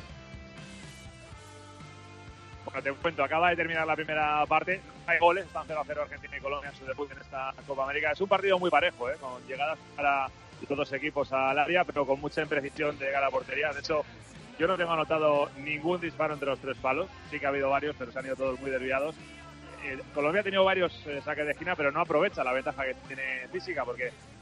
Bueno, te cuento, acaba de terminar la primera parte. Hay goles, están 0-0 Argentina y Colombia en su debut en esta Copa América. Es un partido muy parejo, con llegadas para los dos equipos al área, pero con mucha imprecisión de llegar a la portería. De hecho, yo no tengo anotado ningún disparo entre los 3 palos. Sí que ha habido varios, pero se han ido todos muy desviados. Colombia ha tenido varios saques de esquina, pero no aprovecha la ventaja que tiene física, porque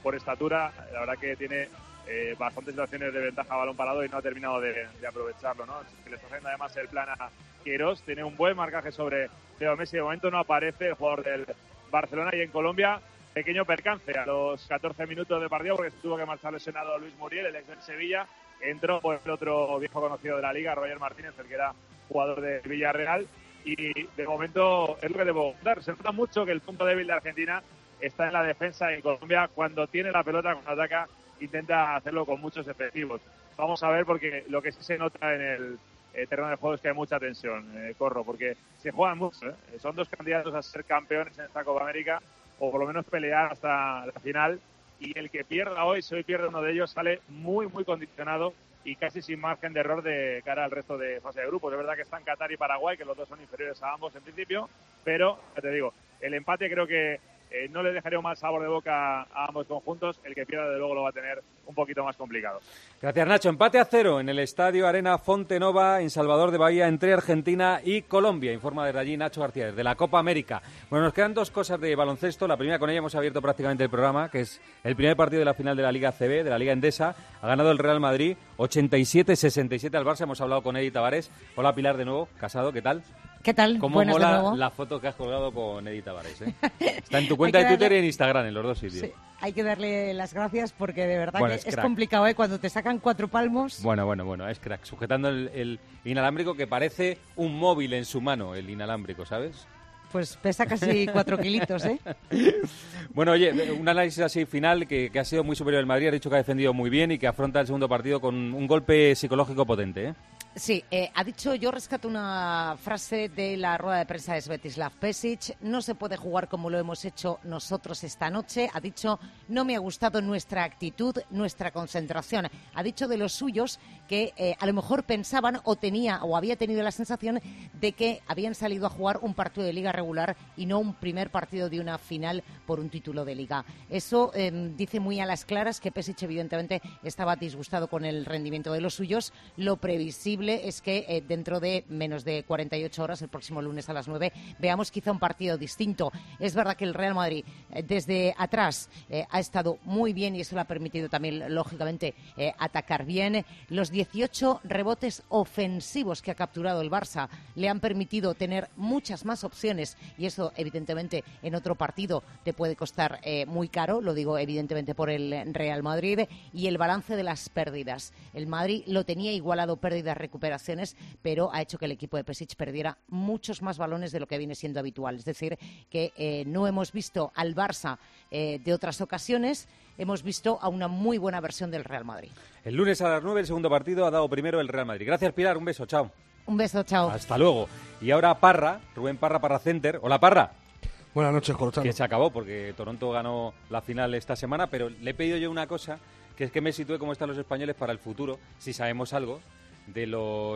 por estatura, la verdad que tiene bastantes situaciones de ventaja a balón parado y no ha terminado de aprovecharlo, ¿no? Que le está haciendo además el plan a Queiroz, tiene un buen marcaje sobre Leo Messi, de momento no aparece el jugador del Barcelona. Y en Colombia, pequeño percance a los 14 minutos de partido porque se tuvo que marchar lesionado Luis Muriel, el ex del Sevilla. Entró por el otro viejo conocido de la Liga, Roger Martínez, el que era jugador de Villarreal. Y de momento es lo que debo dar. Se nota mucho que el punto débil de Argentina está en la defensa, y en Colombia, cuando tiene la pelota, cuando ataca, intenta hacerlo con muchos efectivos. Vamos a ver, porque lo que sí se nota en el terreno de juego es que hay mucha tensión, Corro, porque se juegan mucho, ¿eh? Son dos candidatos a ser campeones en esta Copa América, o por lo menos pelear hasta la final, y el que pierda hoy, si hoy pierde uno de ellos, sale muy, muy condicionado y casi sin margen de error de cara al resto de fase de grupos. Es verdad que están Qatar y Paraguay, que los dos son inferiores a ambos en principio, pero, ya te digo, el empate creo que no le dejaría un mal sabor de boca a ambos conjuntos. El que pierda, de luego, lo va a tener un poquito más complicado. Gracias, Nacho. Empate a 0 en el Estadio Arena Fontenova, en Salvador de Bahía, entre Argentina y Colombia. Informa desde allí Nacho García, desde la Copa América. Bueno, nos quedan dos cosas de baloncesto. La primera, con ella hemos abierto prácticamente el programa, que es el primer partido de la final de la Liga CB, de la Liga Endesa. Ha ganado el Real Madrid 87-67 al Barça. Hemos hablado con Edith Tavares. Hola, Pilar, de nuevo. Casado, ¿qué tal? ¿Qué tal? ¿Cómo Buenas mola de nuevo. la foto que has colgado con Edith Tavares? Está en tu cuenta de Twitter y en Instagram, en los dos sitios. Sí, hay que darle las gracias porque de verdad Bueno, que es es complicado, ¿eh? Cuando te sacan 4 palmos. Bueno, es crack. Sujetando el inalámbrico, que parece un móvil en su mano, el inalámbrico, ¿sabes? Pues pesa casi 4 kilitos, ¿eh? Bueno, oye, un análisis así final que ha sido muy superior el Madrid. Ha dicho que ha defendido muy bien y que afronta el segundo partido con un golpe psicológico potente, ¿eh? Sí, ha dicho, yo rescato una frase de la rueda de prensa de Svetislav Pesic: no se puede jugar como lo hemos hecho nosotros esta noche. Ha dicho, no me ha gustado nuestra actitud, nuestra concentración. Ha dicho de los suyos que a lo mejor pensaban o había tenido la sensación de que habían salido a jugar un partido de liga regular y no un primer partido de una final por un título de liga. Eso dice muy a las claras que Pesic evidentemente estaba disgustado con el rendimiento de los suyos. Lo previsible es que dentro de menos de 48 horas, el próximo lunes a las 9, veamos quizá un partido distinto. Es verdad que el Real Madrid desde atrás ha estado muy bien y eso le ha permitido también, lógicamente, atacar bien. Los 18 rebotes ofensivos que ha capturado el Barça le han permitido tener muchas más opciones, y eso, evidentemente, en otro partido te puede costar muy caro. Lo digo, evidentemente, por el Real Madrid. Y el balance de las pérdidas. El Madrid lo tenía igualado, pérdidas, recuperaciones, pero ha hecho que el equipo de Pesic perdiera muchos más balones de lo que viene siendo habitual. Es decir, que no hemos visto al Barça de otras ocasiones, hemos visto a una muy buena versión del Real Madrid. El lunes a las 9, el segundo partido, ha dado primero el Real Madrid. Gracias, Pilar, un beso, chao. Un beso, chao. Hasta luego. Y ahora Parra, Rubén Parra, Parra Center. Hola, Parra. Buenas noches, Corchano. Que se acabó porque Toronto ganó la final esta semana, pero le he pedido yo una cosa, que es que me sitúe cómo están los españoles para el futuro, si sabemos algo, de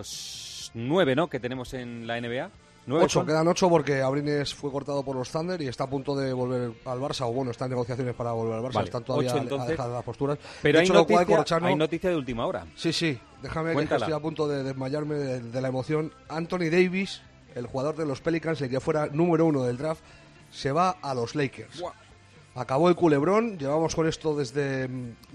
los 9, ¿no?, que tenemos en la NBA. 8, quedan 8 porque Abrines fue cortado por los Thunder y está a punto de volver al Barça, o bueno, está en negociaciones para volver al Barça, vale, están todavía 8, entonces, alejadas las posturas. Pero hecho, hay noticia de última hora. Sí, déjame, que estoy a punto de desmayarme de la emoción. Anthony Davis, el jugador de los Pelicans, el que fuera número 1 del draft, se va a los Lakers. Wow. Acabó el culebrón, llevamos con esto desde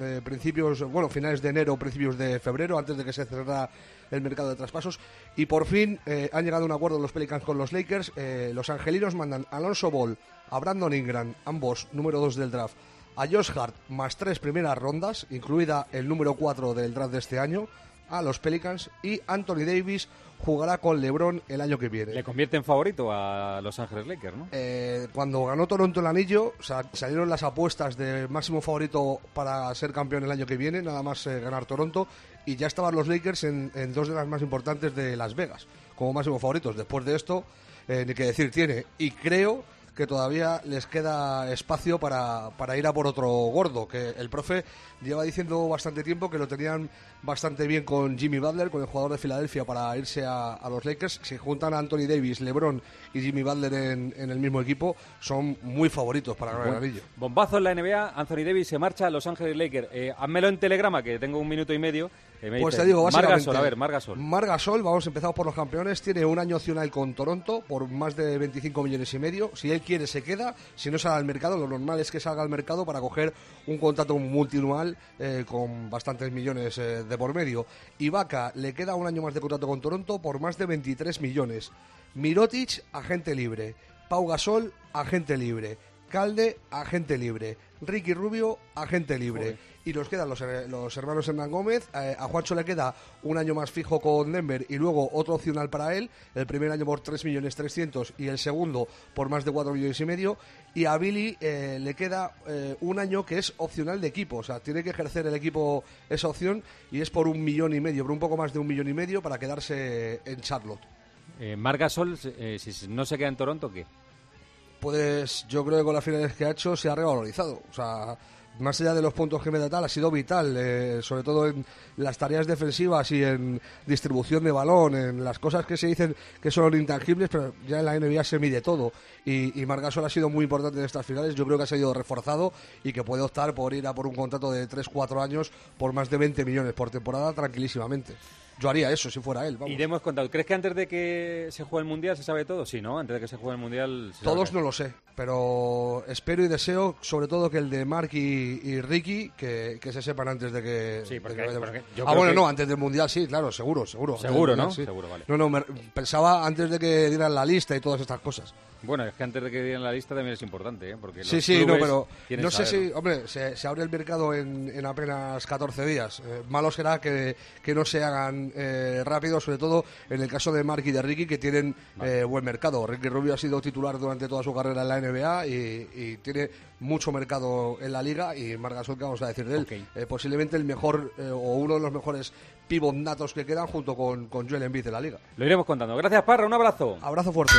finales de enero, principios de febrero, antes de que se cerrara el mercado de traspasos, y por fin han llegado a un acuerdo los Pelicans con los Lakers. Los angelinos mandan a Alonso Ball, a Brandon Ingram, ambos número 2 del draft, a Josh Hart, más 3 primeras rondas, incluida el número 4 del draft de este año, a los Pelicans, y Anthony Davis jugará con LeBron el año que viene. Le convierte en favorito a Los Ángeles Lakers, ¿no? Cuando ganó Toronto el anillo, salieron las apuestas de máximo favorito para ser campeón el año que viene, nada más ganar Toronto, y ya estaban los Lakers en dos de las más importantes de Las Vegas, como máximo favoritos. Después de esto, ni que decir tiene, y creo que todavía les queda espacio para ir a por otro gordo, que el profe lleva diciendo bastante tiempo que lo tenían bastante bien con Jimmy Butler, con el jugador de Filadelfia, para irse a los Lakers. Si juntan a Anthony Davis, LeBron y Jimmy Butler en el mismo equipo, son muy favoritos para ganar el anillo. Bombazo en la NBA, Anthony Davis se marcha a Los Ángeles Lakers. Házmelo en telegrama, que tengo un minuto y medio. Pues te digo, básicamente... Marc Gasol, vamos, empezamos por los campeones, tiene un año opcional con Toronto por más de 25 millones y medio. Si él quiere, se queda. Si no sale al mercado, lo normal es que salga al mercado para coger un contrato multianual con bastantes millones de por medio. Ibaka le queda un año más de contrato con Toronto por más de 23 millones. Mirotic, agente libre. Pau Gasol, agente libre. Calde, agente libre. Ricky Rubio, agente libre. Joder. Y nos quedan los hermanos Hernán Gómez. A Juancho le queda un año más fijo con Denver y luego otro opcional para él. El primer año por 3.300.000 y el segundo por más de 4,5 millones. Y a Billy le queda un año que es opcional de equipo. O sea, tiene que ejercer el equipo esa opción y es por 1,5 millones, por un poco más de 1,5 millones para quedarse en Charlotte. Marc Gasol, si no se queda en Toronto, ¿qué? Pues yo creo que con las finales que ha hecho se ha revalorizado. O sea, más allá de los puntos que me da tal, ha sido vital, sobre todo en las tareas defensivas y en distribución de balón, en las cosas que se dicen que son intangibles, pero ya en la NBA se mide todo. Y Marc Gasol ha sido muy importante en estas finales. Yo creo que ha sido reforzado y que puede optar por ir a por un contrato de 3-4 años por más de 20 millones por temporada tranquilísimamente. Yo haría eso si fuera él. Vamos. Y te hemos contado. ¿Crees que antes de que se juegue el Mundial se sabe todo? Sí, ¿no? Antes de que se juegue el Mundial... Todos no lo sé, pero espero y deseo, sobre todo, que el de Marc y Ricky, que se sepan antes de que... Sí, porque no, antes del Mundial sí, claro, seguro. Seguro, ¿no? Sí. Seguro, vale. No, pensaba antes de que dieran la lista y todas estas cosas. Bueno, es que antes de que dieran la lista también es importante, ¿eh? Porque pero no sé si... Hombre, se abre el mercado en apenas 14 días. Malo será que no se hagan rápido, sobre todo en el caso de Marc y de Ricky, que tienen buen mercado. Ricky Rubio ha sido titular durante toda su carrera en la NBA y tiene mucho mercado en la liga. Y Marc Gasol, ¿qué vamos a decir de él? Okay. Posiblemente el mejor o uno de los mejores pivot natos que quedan junto con Joel Embiid de la liga. Lo iremos contando. Gracias, Parra, un abrazo. Abrazo fuerte.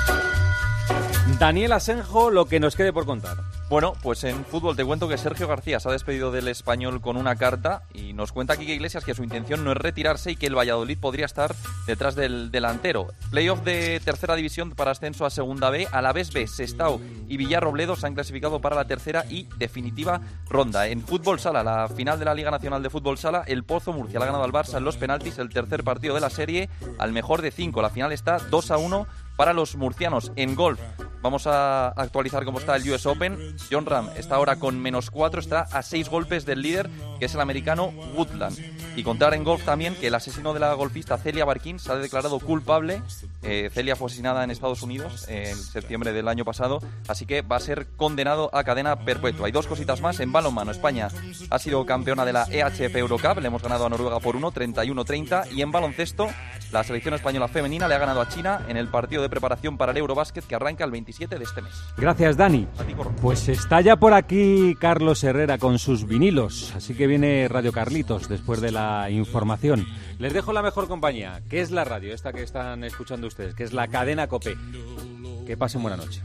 Daniel Asenjo, lo que nos quede por contar. Bueno, pues en fútbol te cuento que Sergio García se ha despedido del Español con una carta y nos cuenta Quique Iglesias que su intención no es retirarse y que el Valladolid podría estar detrás del delantero. Playoff de tercera división para ascenso a segunda B. Alavés B, Sestao y Villarrobledo se han clasificado para la tercera y definitiva ronda. En fútbol sala, la final de la Liga Nacional de Fútbol Sala, el Pozo Murcia le ha ganado al Barça en los penaltis, el tercer partido de la serie al mejor de 5. La final está 2-1 para los murcianos. En golf vamos a actualizar cómo está el US Open. Jon Rahm está ahora con -4, está a 6 golpes del líder, que es el americano Woodland. Y contar en golf también que el asesino de la golfista Celia Barquín se ha declarado culpable. Celia fue asesinada en Estados Unidos en septiembre del año pasado, así que va a ser condenado a cadena perpetua. Hay dos cositas más. En balonmano, España ha sido campeona de la EHF Eurocup, le hemos ganado a Noruega por 31-30, y en baloncesto la selección española femenina le ha ganado a China en el partido de preparación para el Eurobásquet que arranca el 27 de este mes. Gracias, Dani. Pues está ya por aquí Carlos Herrera con sus vinilos, así que viene Radio Carlitos después de la información. Les dejo la mejor compañía, que es la radio, esta que están escuchando ustedes, que es la cadena COPE. Que pasen buena noche.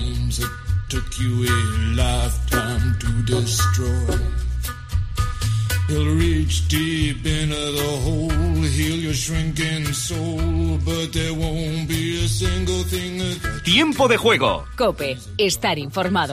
He'll reach deep into the hole, heal your shrinking soul, but there won't be a single thing that... Tiempo de juego. COPE. Estar informado.